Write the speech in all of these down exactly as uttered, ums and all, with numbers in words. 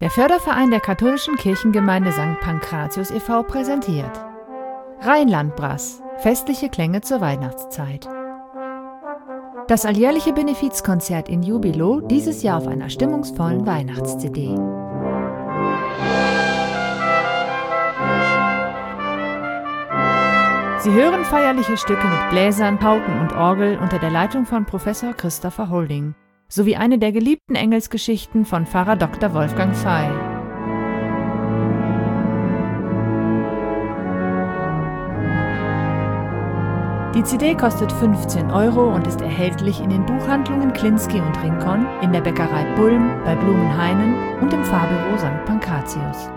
Der Förderverein der katholischen Kirchengemeinde Sankt Pankratius e V präsentiert Rheinland-Brass – festliche Klänge zur Weihnachtszeit. Das alljährliche Benefizkonzert in Jubilo, dieses Jahr auf einer stimmungsvollen Weihnachts-C D. Sie hören feierliche Stücke mit Bläsern, Pauken und Orgel unter der Leitung von Professor Christopher Holding sowie eine der geliebten Engelsgeschichten von Pfarrer Doktor Wolfgang Fey. Die C D kostet fünfzehn Euro und ist erhältlich in den Buchhandlungen Klinski und Rincon, in der Bäckerei Bulm, bei Blumenhainen und im Pfarrbüro Sankt Pankratius.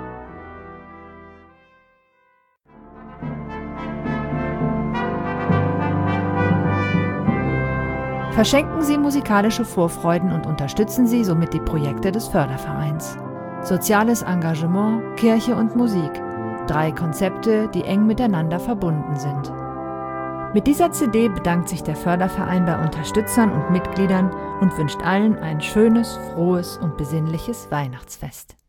Verschenken Sie musikalische Vorfreuden und unterstützen Sie somit die Projekte des Fördervereins. Soziales Engagement, Kirche und Musik. Drei Konzepte, die eng miteinander verbunden sind. Mit dieser C D bedankt sich der Förderverein bei Unterstützern und Mitgliedern und wünscht allen ein schönes, frohes und besinnliches Weihnachtsfest.